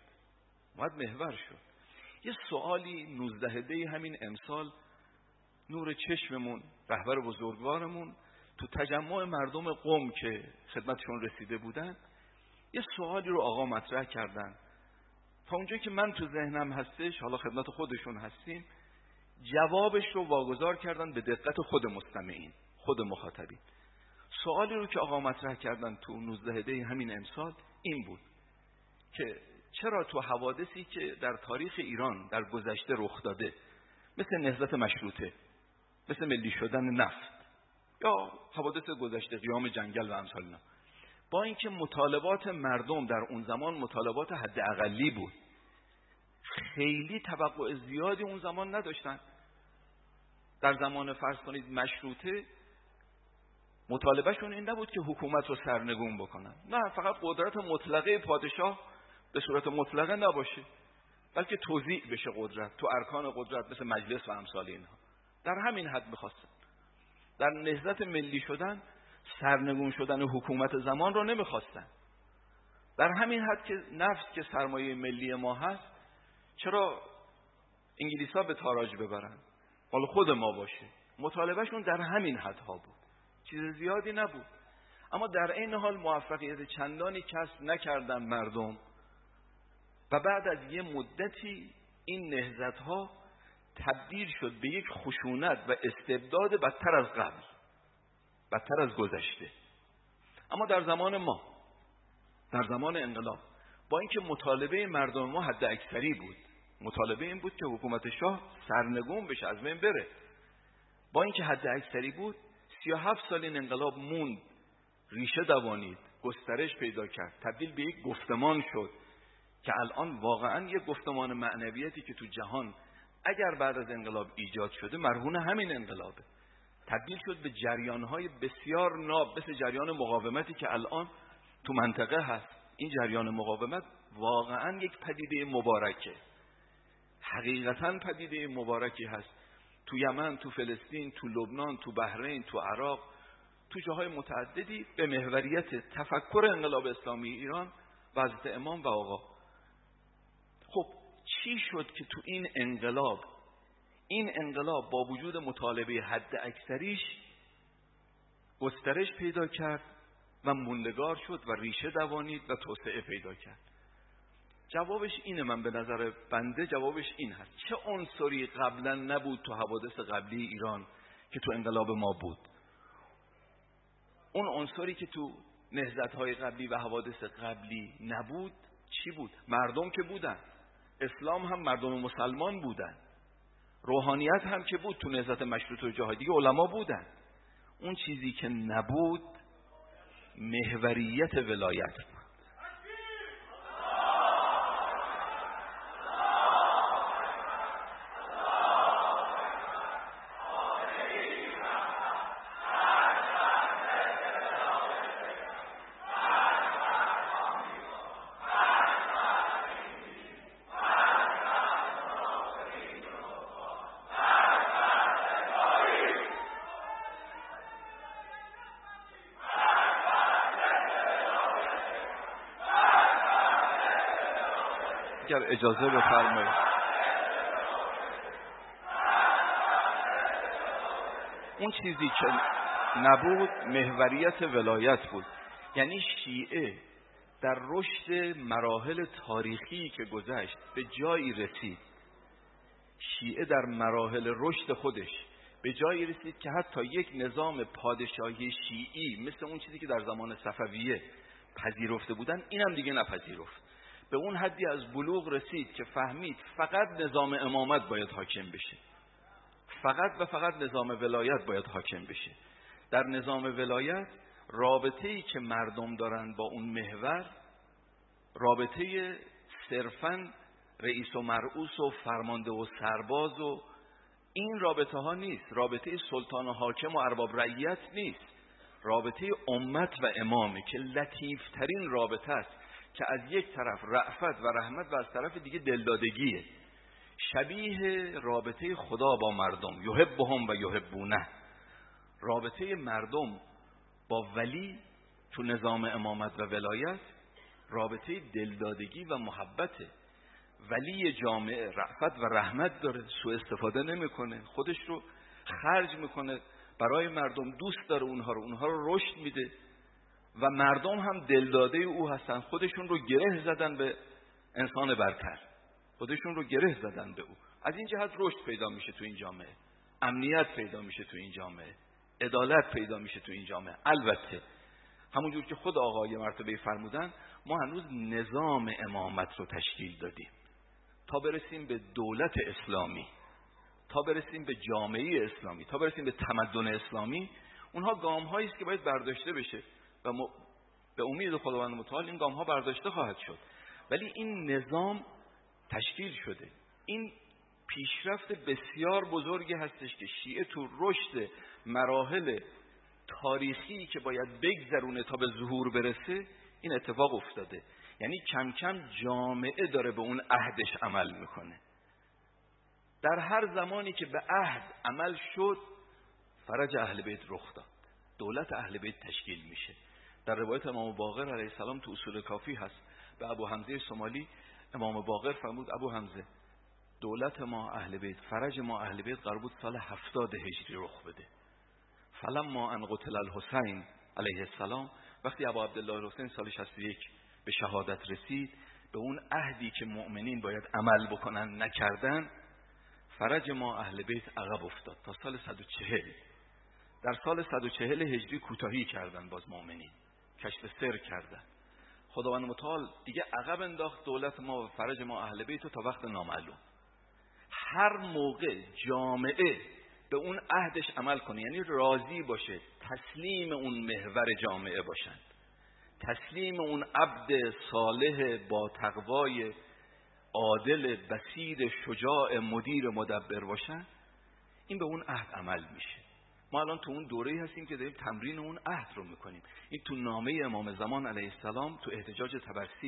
شد. یه سوالی 19 دی همین امسال نور چشممون، رهبر بزرگوارمون، تو تجمع مردم قم که خدمتشون رسیده بودن، یه سوالی رو آقا مطرح کردن. تا اونجایی که من تو ذهنم هستش، حالا خدمت خودشون هستیم، جوابش رو واگذار کردن به دقت خود مستمعین، خود مخاطبین. سوالی رو که آقا مطرح کردن تو 19 دی همین امسال این بود که چرا تو حوادثی که در تاریخ ایران در گذشته رخ داده، مثل نهضت مشروطه، مثل ملی شدن نفت یا حوادث گذشته قیام جنگل و امثال اینا، با اینکه مطالبات مردم در اون زمان مطالبات حداقلی بود، خیلی توقع زیادی اون زمان نداشتن. در زمان فرض کنید مشروطه مطالبهشون این نبود که حکومت رو سرنگون بکنن، نه، فقط قدرت مطلقه پادشاه به صورت مطلقه نباشه، بلکه توزیع بشه قدرت تو ارکان قدرت مثل مجلس و امثال اینها. در همین حد می‌خواستن. در نهضت ملی شدن سرنگون شدن حکومت زمان رو نمی‌خواستن. در همین حد که نفت که سرمایه ملی ما هست، چرا انگلیس‌ها به تاراج ببرن؟ حالا خود ما باشه. مطالبهشون در همین حدها بود. چیز زیادی نبود. اما در این حال موفقیت چندانی کسب نکردن مردم و بعد از یه مدتی این نهضت‌ها تبدیل شد به یک خشونت و استبداد بدتر از قبل، بدتر از گذشته. اما در زمان ما، در زمان انقلاب، با اینکه مطالبه مردم ما حد اکثری بود، مطالبه این بود که حکومت شاه سرنگون بشه، از بین بره، با اینکه حد اکثری بود، 37 سال این انقلاب موند، ریشه دوانید، گسترش پیدا کرد، تبدیل به یک گفتمان شد که الان واقعا یک گفتمان معنویتی که تو جهان اگر بعد از انقلاب ایجاد شده مرهون همین انقلابه، تبدیل شد به جریان‌های بسیار ناب، مثل جریان مقاومتی که الان تو منطقه هست. این جریان مقاومت واقعا یک پدیده مبارکه، حقیقتا پدیده مبارکی هست. تو یمن، تو فلسطین، تو لبنان، تو بحرین، تو عراق، تو جاهای متعددی به محوریت تفکر انقلاب اسلامی ایران و حضرت امام و آقا. خب چی شد که تو این انقلاب با وجود مطالبه حد اکثریش گسترش پیدا کرد و موندگار شد و ریشه دوانید و توسعه پیدا کرد؟ جوابش اینه، من به نظر بنده جوابش این هست: چه عنصری قبلا نبود تو حوادث قبلی ایران که تو انقلاب ما بود؟ اون عنصری که تو نهضت‌های قبلی و حوادث قبلی نبود چی بود؟ مردم که بودن، اسلام هم مردم مسلمان بودن، روحانیت هم که بود، تو نهضت مشروطه و جهادی علما بودن. اون چیزی که نبود محوریت ولایت بود. اگر اجازه بفرمایید اون چیزی که نبود محوریت ولایت بود. یعنی شیعه در رشد مراحل تاریخی که گذشت به جایی رسید، شیعه در مراحل رشد خودش به جایی رسید که حتی یک نظام پادشاهی شیعی مثل اون چیزی که در زمان صفویه پذیرفته بودن اینم دیگه نپذیرفت. به اون حدی از بلوغ رسید که فهمید فقط نظام امامت باید حاکم بشه، فقط و فقط نظام ولایت باید حاکم بشه. در نظام ولایت رابطه‌ای که مردم دارن با اون محور رابطه صرفاً رئیس و مرئوس و فرمانده و سرباز و این رابطه ها نیست، رابطه سلطان و حاکم و ارباب رعیت نیست، رابطه امت و امامه که لطیفترین رابطه است، که از یک طرف رأفت و رحمت و از طرف دیگه دلدادگیه، شبیه رابطه خدا با مردم، یحبهم و یحبونه. رابطه مردم با ولی تو نظام امامت و ولایت رابطه دلدادگی و محبته. ولی جامعه رأفت و رحمت داره، سوء استفاده نمیکنه، خودش رو خرج میکنه برای مردم، دوست داره اونها رو رشد میده و مردم هم دلداده او هستن، خودشون رو گره زدن به انسان برتر، خودشون رو گره زدن به او. از این جهت رشد پیدا میشه تو این جامعه، امنیت پیدا میشه تو این جامعه، عدالت پیدا میشه تو این جامعه. البته همونجور که خود آقا یه مرتبه فرمودن، ما هنوز نظام امامت رو تشکیل دادیم تا برسیم به دولت اسلامی، تا برسیم به جامعه اسلامی، تا برسیم به تمدن اسلامی. اونها گام‌هایی است که باید برداشته بشه و به امید خداوند متعال این گام‌ها برداشته خواهد شد. ولی این نظام تشکیل شده. این پیشرفت بسیار بزرگی هستش که شیعه تو رشد مراحل تاریخی که باید بگذرونه تا به ظهور برسه این اتفاق افتاده. یعنی کم کم جامعه داره به اون عهدش عمل میکنه. در هر زمانی که به عهد عمل شد فرج اهل بیت رخ داد، دولت اهل بیت تشکیل میشه. در روایت امام باقر علیه السلام تو اصول کافی هست، به ابو حمزه سومالی امام باقر فرمود: ابو حمزه، دولت ما اهل بیت، فرج ما اهل بیت قرار بود سال 70 هجری رخ بده. فلما ان قتل الحسین علیه السلام، وقتی ابو عبدالله الحسین سال 61 به شهادت رسید، به اون عهدی که مؤمنین باید عمل بکنن نکردن، فرج ما اهل بیت عقب افتاد تا سال 140. در سال 140 هجری کوتاهی کردن، باز مؤمنین کشف سر کردن. خداوند متعال دیگه عقب انداخت دولت ما و فرج ما اهل بیت تا وقت نامعلوم. هر موقع جامعه به اون عهدش عمل کنه، یعنی راضی باشه، تسلیم اون محور جامعه باشن، تسلیم اون عبد صالح با تقوای عادل بصیر شجاع مدیر مدبر باشن، این به اون عهد عمل میشه. ما الان تو اون دوره‌ای هستیم که داریم تمرین اون عهد رو میکنیم. این تو نامه امام زمان علیه السلام تو احتجاج طبرسی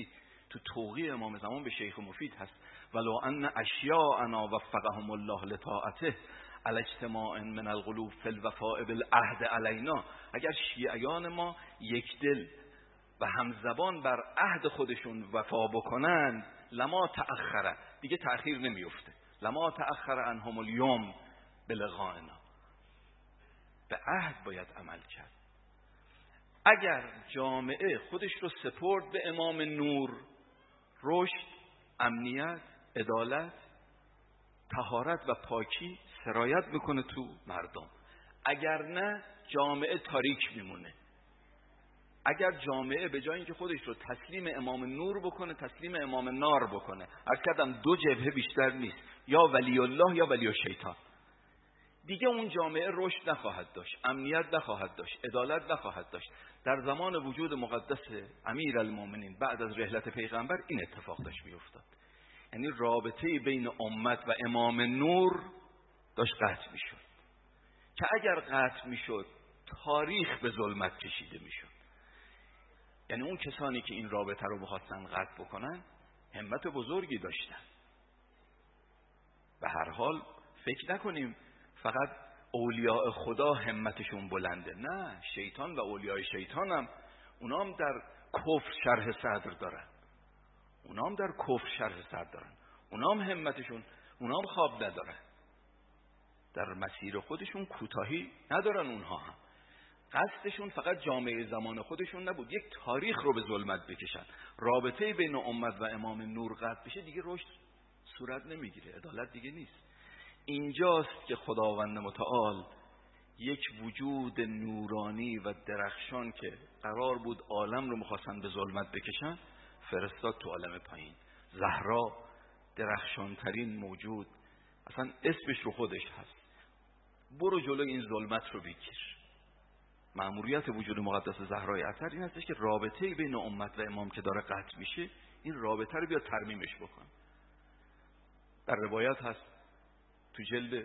تو توقیع امام زمان به شیخ مفید هست ولو ان اشیاءنا وفقهم الله لطاعته علی اجتماع من القلوب فی الوفاء بالعهد علینا. اگر شیعیان ما یک دل و همزبان بر عهد خودشون وفا بکنن لما تأخره، دیگه تأخیر نمیفته، لما تأخر عنهم الیوم بلقائنا. به عهد باید عمل کرد. اگر جامعه خودش رو سپرد به امام نور، رشد، امنیت، عدالت، طهارت و پاکی سرایت میکنه تو مردم. اگر نه جامعه تاریک میمونه. اگر جامعه به جای اینکه خودش رو تسلیم امام نور بکنه تسلیم امام نار بکنه، اکدم دو جبهه بیشتر نیست، یا ولی الله یا ولی الشیطان، دیگه اون جامعه رشد نخواهد داشت، امنیت نخواهد داشت، عدالت نخواهد داشت. در زمان وجود مقدس امیرالمومنین بعد از رحلت پیغمبر این اتفاق داشت میافتاد. یعنی رابطه بین امت و امام نور داشت قطع میشد که اگر قطع میشد تاریخ به ظلمت کشیده میشد. یعنی اون کسانی که این رابطه رو بخواستن قطع بکنن همت بزرگی داشتن. به هر حال فکر نکنیم فقط اولیاء خدا همتشون بلنده، نه، شیطان و اولیاء شیطان هم اونا هم در کفر شرح صدر دارن، اونا هم همتشون، اونا هم خواب ندارن، در مسیر خودشون کوتاهی ندارن. اونها هم قصدشون فقط جامعه زمان خودشون نبود، یک تاریخ رو به ظلمت بکشن. رابطه بین امت و امام نور قطع بشه دیگه رشد صورت نمیگیره، عدالت دیگه نیست. اینجاست که خداوند متعال یک وجود نورانی و درخشان که قرار بود عالم رو می‌خواستن به ظلمت بکشن فرستاد تو عالم پایین. زهرا درخشانترین موجود، اصلا اسمش رو خودش هست، برو جلو این ظلمت رو بگیر. مأموریت وجود مقدس زهرای اطهر این هستش که رابطه بین امت و امام که داره قطع میشه این رابطه رو بیا ترمیمش بکن. در روایت هست تو جلد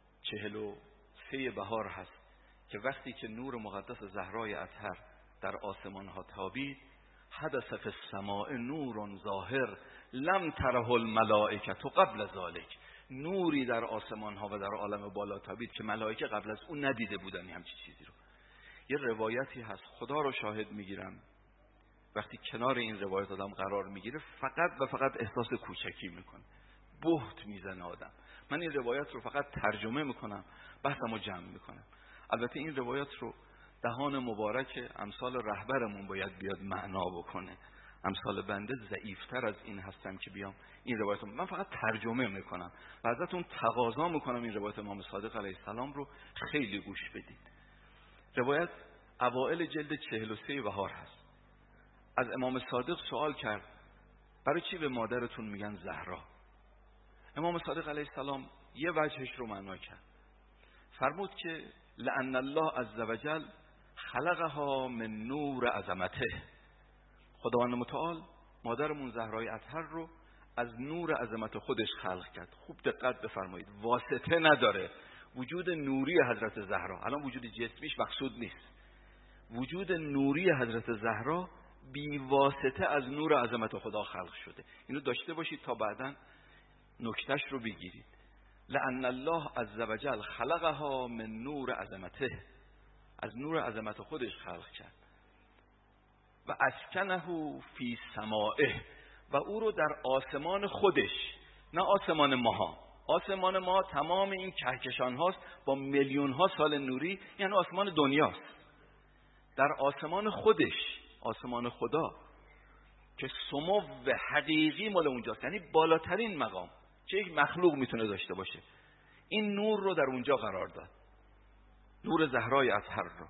43 بهار هست که وقتی که نور مقدس زهرای اطهر در آسمان ها تابید، حدث فی السماء نور ظاهر لم تره الملائکه قبل ذلک، نوری در آسمان ها و در عالم بالا تابید که ملائکه قبل از اون ندیده بودن همچین چیزی رو. یه روایتی هست، خدا رو شاهد میگیرم، وقتی کنار این روایت آدم قرار میگیره فقط و فقط احساس کوچکی میکنه، بهت میزنه آدم. من این روایت رو فقط ترجمه میکنم، بحثمو جمع میکنم. البته این روایت رو دهان مبارک امثال رهبرمون باید بیاد معنا بکنه. امثال بنده ضعیفتر از این هستم که بیام این روایت رو من فقط ترجمه میکنم و ازتون تقاضا میکنم این روایت امام صادق علیه السلام رو خیلی گوش بدید. روایت اوائل جلد 43 بهار هست. از امام صادق سوال کرد برای چی به مادرتون میگن زهرا؟ امام صادق علیه السلام یه وجهش رو معنا کرد، فرمود که لأن الله عز وجل خلقها من نور عظمته، خداوند متعال مادرمون زهرای اطهر رو از نور عظمت خودش خلق کرد. خوب دقت بفرمایید، واسطه نداره. وجود نوری حضرت زهرا، الان وجود جسمیش مقصود نیست، وجود نوری حضرت زهرا بی واسطه از نور عظمت خدا خلق شده. اینو داشته باشید تا بعداً نکتهش رو بگیرید. لأن الله عز وجل خلقها من نور عظمته، از نور عظمت خودش خلق کرد. و اسکنه فی سمائه، و او رو در آسمان خودش، نه آسمان ماها، آسمان ما تمام این کهکشان هاست با میلیون ها سال نوری، یعنی آسمان دنیاست. در آسمان خودش، آسمان خدا که سمو حقیقی مال اونجاست، یعنی بالاترین مقام که یک مخلوق میتونه داشته باشه، این نور رو در اونجا قرار داد، نور زهرای اطهر رو.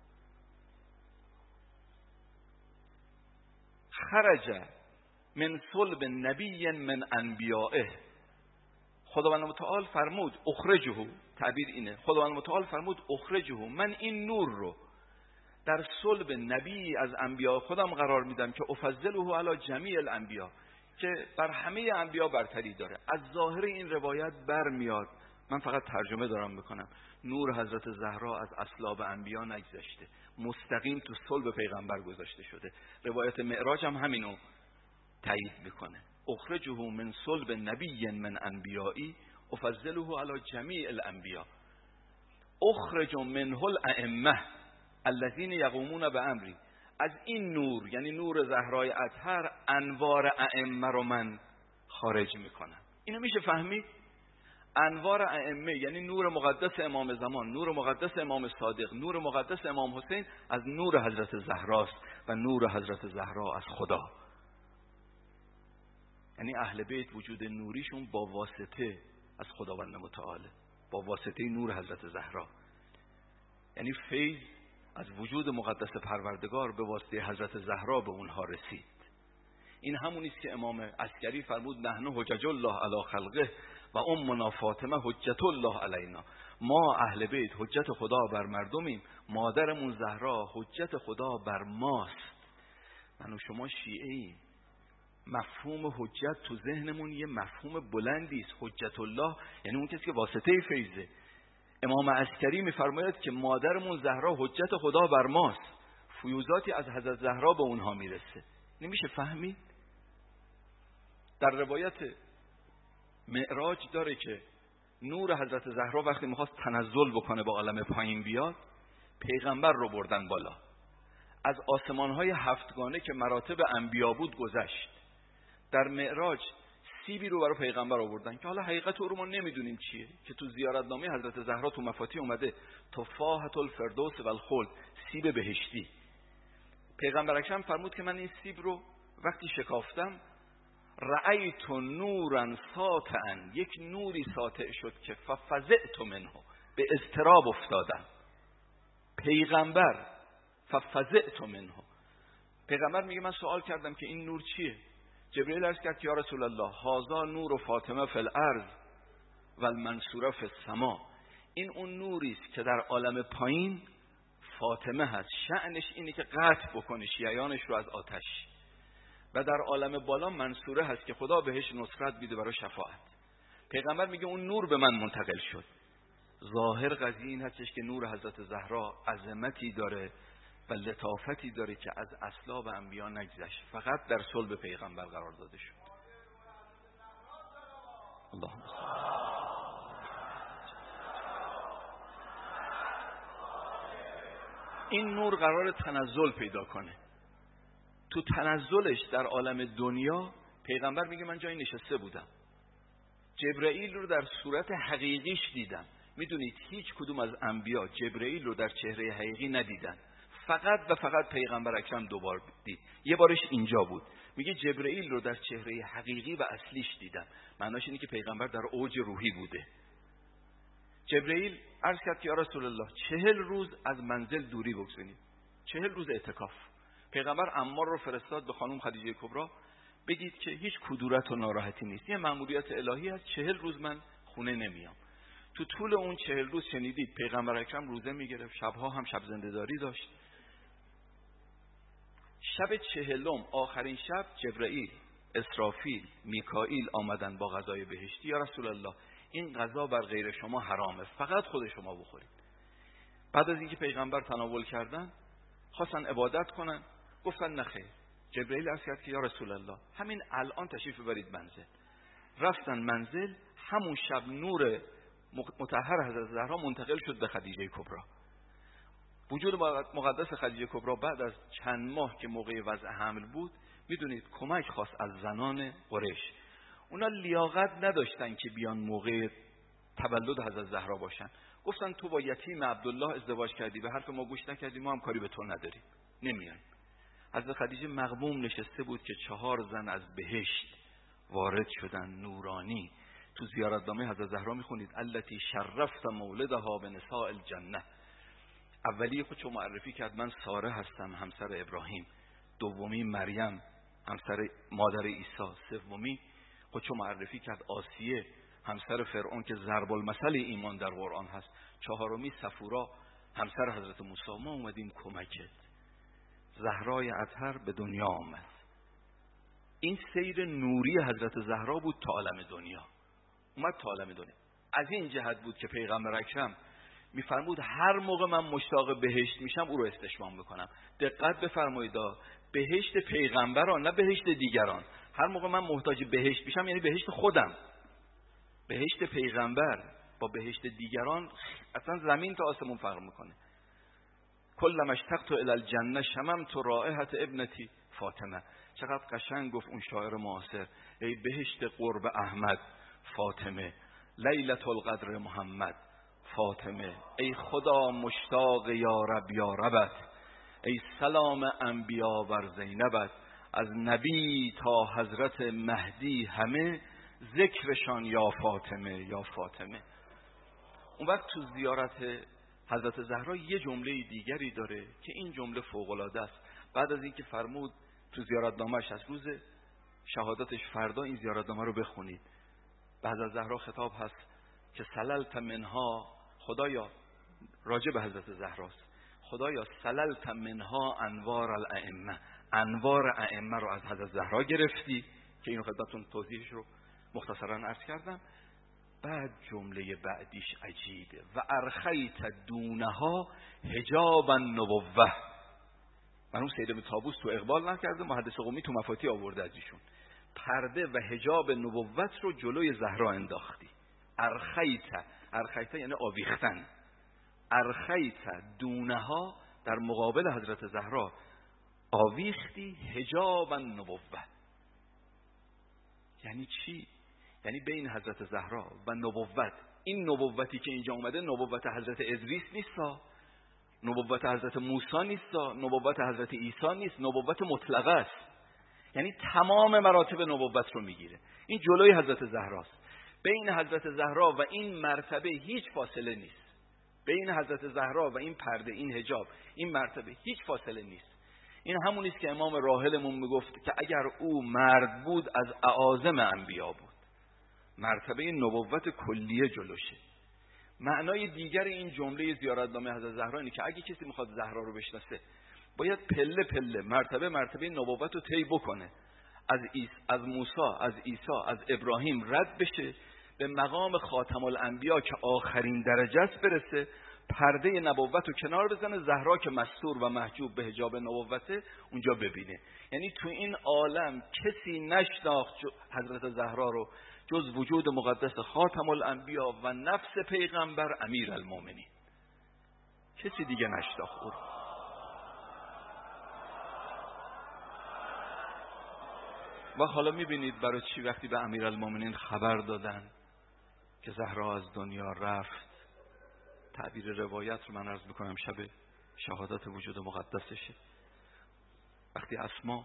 خرج من صلب نبی من انبیائه، خداوند متعال فرمود اخرجه، تعبیر اینه، خداوند متعال فرمود اخرجه، من این نور رو در صلب نبی از انبیاء خودم قرار میدم که افضله علی جمیع الانبیاء، که بر همه انبیا برتری داره. از ظاهر این روایت برمیاد، من فقط ترجمه دارم میکنم، نور حضرت زهرا از اصلاب انبیا نگذشته، مستقیم تو صلب پیغمبر گذاشته شده. روایت معراج هم همینو تایید میکنه. اخرجه من صلب نبی من انبیایی افضله علی جمیع الانبیاء. اخرج منه الائمه الذین یقومون بامری. از این نور، یعنی نور زهرای اطهر، انوار ائمه رو من خارج میکنم. اینو میشه فهمید؟ انوار ائمه یعنی نور مقدس امام زمان، نور مقدس امام صادق، نور مقدس امام حسین از نور حضرت زهراست و نور حضرت زهرا از خدا. یعنی اهل بیت وجود نوریشون با واسطه از خداوند متعال، با واسطه نور حضرت زهرا. یعنی فیض از وجود مقدس پروردگار به واسطه حضرت زهرا به اونها رسید. این همونی است که امام عسکری فرمود نحن حجج الله علی خلقه و امنا فاطمه حجت الله علینا. ما اهل بیت حجت خدا بر مردمیم، مادرمون زهرا حجت خدا بر ماست. من و شما شیعه ایم. مفهوم حجت تو ذهنمون یه مفهوم بلندی است. حجت الله یعنی اون کسی که واسطه فیضه. امام عسکری میفرماید که مادرمون زهرا حجت خدا بر ماست. فیوزاتی از حضرت زهرا به اونها میرسه. نمیشه فهمید؟ در روایت معراج داره که نور حضرت زهرا وقتی میخواست تنزل بکنه به عالم پایین بیاد، پیغمبر رو بردن بالا. از آسمانهای هفتگانه که مراتب انبیا بود گذشت. در معراج سیبی رو برای پیغمبر آوردن که حالا حقیقت او رو ما نمیدونیم چیه، که تو زیارتنامه حضرت زهرا تو مفاتیح اومده تفاحة الفردوس و الخلد، سیب بهشتی. پیغمبر اکرم فرمود که من این سیب رو وقتی شکافتم رأیت نورا ساطعا، یک نوری ساطع شد که ففزعت منه، به اضطراب افتادم. پیغمبر ففزعت منه. پیغمبر میگه من سوال کردم که این نور چیه؟ جبرئیل عرض کرد یا رسول الله هذا نور فاطمه فی الارض و المنصوره فی السما. این اون نوری است که در عالم پایین فاطمه هست، شأنش اینه که قطع بکنه شیعیانش رو از آتش، و در عالم بالا منصوره هست که خدا بهش نصرت بیده برای شفاعت. پیغمبر میگه اون نور به من منتقل شد. ظاهر قضیه این هستش که نور حضرت زهرا عظمتی داره و لطافتی داره که از اصلاب انبیا نگذشت، فقط در صلب پیغمبر قرار داده شد. اللهم صل. این نور قرار تنزل پیدا کنه. تو تنزلش در عالم دنیا پیغمبر میگه من جایی نشسته بودم، جبرئیل رو در صورت حقیقیش دیدم. میدونید هیچ کدوم از انبیا جبرئیل رو در چهره حقیقی ندیدن، فقط و فقط پیغمبر اکرم دوبار دید. یه بارش اینجا بود. میگه جبرئیل رو در چهره حقیقی و اصلیش دیدم. معناش اینه که پیغمبر در اوج روحی بوده. جبرئیل عرض کرد که یا رسول الله 40 روز از منزل دوری بگذارید، 40 روز اعتکاف. پیغمبر عمار رو فرستاد به خانم خدیجه کبرا، بگید که هیچ کدورت و ناراحتی نیست، یه مأموریت الهی است، 40 روز من خونه نمیام. تو طول اون 40 روز شنیدید پیغمبر اکرم روزه میگرفت، شبها هم شب زنده‌داری داشت. شب 40 آخرین شب جبرئیل، اسرافیل، میکائیل آمدن با غذای بهشتی. یا رسول الله این غذا بر غیر شما حرامه، فقط خود شما بخورید. بعد از اینکه پیغمبر تناول کردن خواستن عبادت کنن، گفتن نخیر. جبرئیل عرض کرد که یا رسول الله همین الان تشریف ببرید منزل. رفتن منزل، همون شب نور مطهر حضرت زهرا منتقل شد به خدیجه کبرا. وجود مقدس خدیجه کبرا بعد از چند ماه که موقع وضع حمل بود، میدونید کمک خواست از زنان قریش. اونا لیاقت نداشتن که بیان موقع تولد حضرت زهرا باشن. گفتن تو با یتیم عبدالله ازدواج کردی، به حرف ما گوش نکردی، ما هم کاری به تو نداریم، نمیایم. حضرت خدیجه مغموم نشسته بود که 4 زن از بهشت وارد شدن نورانی. تو زیارتنامه حضرت زهرا میخونید التی شرفت مولدها به نساء الجنه. اولی خودشو معرفی کرد من ساره هستم همسر ابراهیم، دومی مریم همسر مادر عیسی، سومی خودشو معرفی کرد آسیه همسر فرعون که ضرب المثل ایمان در قرآن هست، چهارمی صفورا همسر حضرت موسی. ما اومدیم کمکت. زهرای اطهر به دنیا آمد. این سیر نوری حضرت زهرا بود تا عالم دنیا. اومد تا عالم دنیا. از این جهت بود که پیغمبر اکرم میفرمود هر موقع من مشتاق بهشت میشم او رو استشمام میکنم. دقت بفرمایید، بهشت پیغمبران نه بهشت دیگران. هر موقع من محتاج بهشت بشم یعنی بهشت خودم. بهشت پیغمبر با بهشت دیگران اصلا زمین تا آسمون فرق میکنه. کلما اشتقت الی الجنه شممت رائحة ابنتی فاطمه. چقدر قشنگ گفت اون شاعر معاصر. ای بهشت قرب احمد فاطمه، لیلة القدر محمد فاطمه. ای خدا مشتاق یا رب یا ربت، ای سلام انبیا بر زینبت. از نبی تا حضرت مهدی همه، ذکرشان یا فاطمه یا فاطمه. اون وقت تو زیارت حضرت زهرا یه جمله دیگری داره که این جمله فوق‌العاده است. بعد از اینکه فرمود تو زیارتنامه‌اش از روز شهادتش فردا این زیارتنامه رو بخونید، بعد از زهرا خطاب هست که سللت منها، خدایا راجع به حضرت زهراست، خدایا سللت منها انوار الائمه، انوار ائمه رو از حضرت زهرا گرفتی که اینو خدمتتون توضیحش رو مختصرا عرض کردم. بعد جمله بعدیش عجیبه. و ارخیت دونها حجاب النبوه. مرحوم سید ابن طاووس تو اقبال نکرده، محدث قمی تو مفاتیح آورده از ایشون. پرده و حجاب نبوت رو جلوی زهرا انداختی. ارخیت یعنی آویختن. ارخیت دونها در مقابل حضرت زهرا آویختی حجاب النبوه. یعنی چی؟ یعنی بین حضرت زهرا و نبوت، این نبوتی که اینجا اومده نبوت حضرت ادریس نیست، نبوت حضرت موسی نیست، نبوت حضرت عیسی نیست، نبوت مطلقه است. یعنی تمام مراتب نبوت رو میگیره. این جلوی حضرت زهراست. بین حضرت زهرا و این مرتبه هیچ فاصله نیست. بین حضرت زهرا و این پرده، این حجاب، این مرتبه هیچ فاصله نیست. این همونیست که امام راحلمون میگفت که اگر او مرد بود از اعاظم انبیا بود. مرتبه نبوت کلیه جلوشه. معنای دیگر این جمله زیارتنامه حضرت زهرا اینه که اگه کسی میخواد زهرا رو بشناسه باید پله پله مرتبه نبوت رو طی بکنه. از موسی، از عیسی، از ابراهیم رد بشه به مقام خاتم الانبیا که آخرین درجه است برسه، پرده نبوت رو کنار بزنه، زهرا که مستور و محجوب به حجاب نبوته اونجا ببینه. یعنی تو این عالم کسی نشناخت حضرت زهرا رو جز وجود مقدس خاتم الانبیا و نفس پیغمبر امیر المومنین. کسی دیگه نشناخت او. و حالا میبینید برای چی وقتی به امیر المومنین خبر دادن که زهرا از دنیا رفت، تعبیر روایت رو من عرض میکنم شب شهادت وجود مقدسشه، وقتی اسما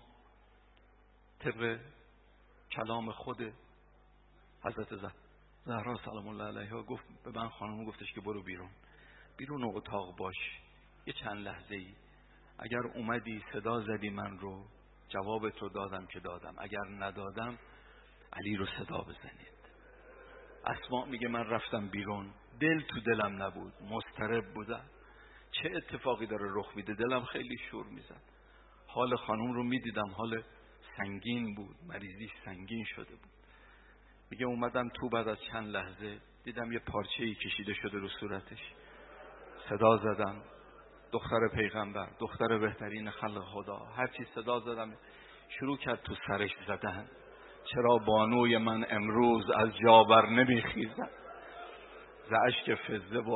طبق کلام خود حضرت زهرا سلام الله علیها گفت به من، خانم گفتش که برو بیرون اتاق باش یه چند لحظه ای، اگر اومدی صدا زدی من رو جوابت رو دادم که دادم، اگر ندادم علی رو صدا بزنید. اسما میگه من رفتم بیرون، دل تو دلم نبود، مضطرب بودم، چه اتفاقی داره رخ میده، دلم خیلی شور میزد. حال خانم رو میدیدم حال سنگین بود، مریضیش سنگین شده بود. میگه اومدم تو، بعد از چند لحظه دیدم یه پارچه‌ای کشیده شده رو صورتش، صدا زدم دختر پیغمبر، دختر بهترین خلق خدا، هر چی صدا زدم شروع کرد تو سرش زدن، چرا بانوی من امروز از جا بر نمیخیزد، ز اشک فضه و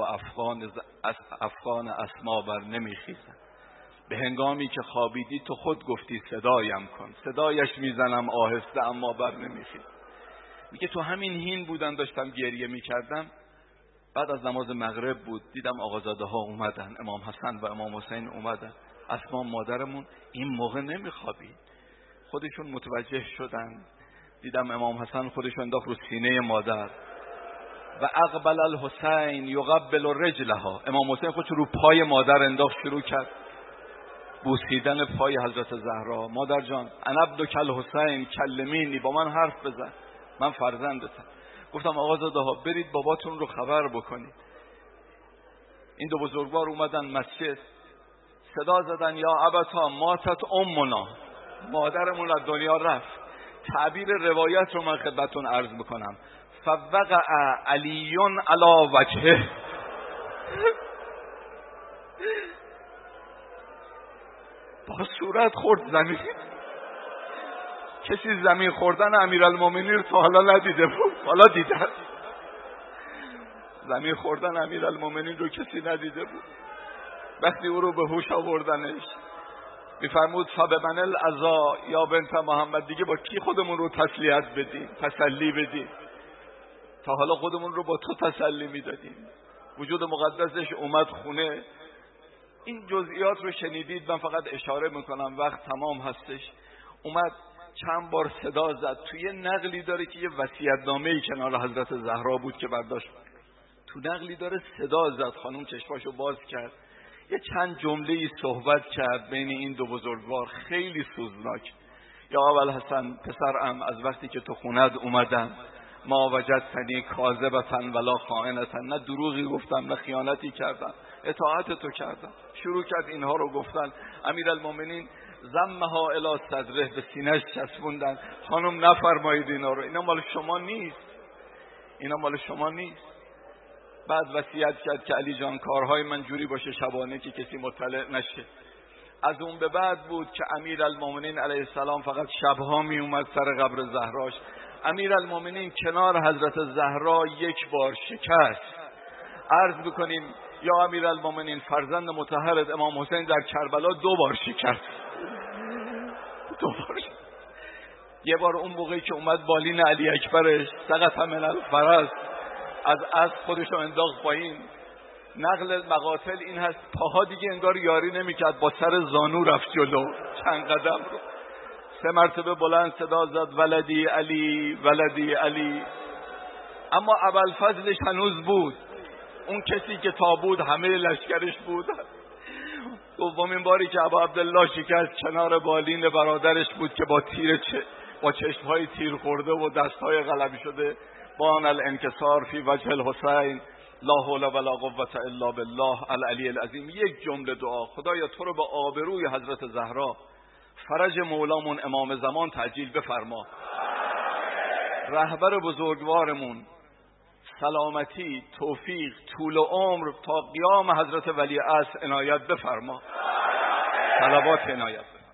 افغان اسما بر نمیخیزد، به هنگامی که خوابیدی تو خود گفتی صدایم کن، صدایش میزنم آهسته اما بر نمیخیزد. میگه تو همین هین بودن داشتم گریه میکردم، بعد از نماز مغرب بود، دیدم آقازاده ها اومدن، امام حسن و امام حسین اومدن، اسما مادرمون این موقع نمیخوابید، خودشون متوجه شدن، دیدم امام حسن خودشون انداخت رو سینه مادر و اقبل الحسین یقبل رجلها، امام حسین خودش رو پای مادر انداخت، شروع کرد بوسیدن پای حضرت زهرا. مادر جان انا ابنک الحسین کلمینی، با من حرف بزن، من فرزندتم. گفتم آقازاده ها برید باباتون رو خبر بکنید. این دو بزرگوار اومدن مسجد، صدا زدن یا ابتا ماتت امنا، مادرمون از دنیا رفت. تعبیر روایت رو من خدمتتون عرض میکنم، فوقع علیون علی وجهه، با صورت خورد زمین کسی زمین خوردن امیرالمومنین رو تا حالا ندیده بود. حالا دیدن. زمین خوردن امیرالمومنین رو کسی ندیده بود. وقتی او رو به هوش آوردنش میفرمود فبمن العزا یا بنت محمد، دیگه با کی خودمون رو تسلیت بدیم، تسلی بدیم؟ تا حالا خودمون رو با تو تسلی میدادیم. وجود مقدسش اومد خونه. این جزئیات رو شنیدید، من فقط اشاره میکنم، وقت تمام هستش. اومد چند بار صدا زد. توی نقلی داره که یه وصیت‌نامه‌ای کنار حضرت زهرا بود که برداشت. تو نقلی داره صدا زد. خانم چشماشو باز کرد، یه چند جمله‌ای صحبت کرد بین این دو بزرگوار، خیلی سوزناک. یا ابوالحسن پسرم، از وقتی که تو خونت اومدم ما وجدتنی کاذبة ولا خائنة، نه دروغی گفتم نه خیانتی کردم، اطاعت تو کردم. شروع کرد اینها رو گفتن. امیرالمومنین ضمها الی صدره، به سینه‌اش چسبوندن. خانم نفرمایید اینا رو، اینا مال شما نیست، اینا مال شما نیست. بعد وصیت کرد که علی جان کارهای من جوری باشه شبانه که کسی مطلع نشه. از اون به بعد بود که امیرالمومنین علیه السلام فقط شبها می اومد سر قبر زهراش. امیرالمومنین کنار حضرت زهرا یک بار شکست. عرض بکنیم یا امیرالمومنین فرزند مطهرت امام حسین در کربلا 2 بار شکست. 2 بار. یه بار اون موقعی که اومد بالین علی اکبرش سقط من الفرس، از اسب خودش رو انداخت پایین. نقل مقاتل این هست پاها دیگه انگار یاری نمیکرد، با سر زانو رفت جلو چند قدم رو. 3 مرتبه بلند صدا زد ولدی علی ولدی علی. اما ابوالفضلش هنوز بود، اون کسی که تا بود همه لشکرش بود. دومین باری که ابا عبدالله شکست کنار بالین برادرش بود که با چشمهای تیر خورده و دستهای قلبی شده. بان الانکسار فی وجه الحسین لا حول ولا قوة الا بالله العلی العظیم. یک جمله دعا: خدایا تو رو به آبروی حضرت زهرا فرج مولامون امام زمان تعجیل بفرما. رهبر بزرگوارمون سلامتی، توفیق، طول عمر تا قیام حضرت ولی عصر عنایت بفرما. صلوات عنایت.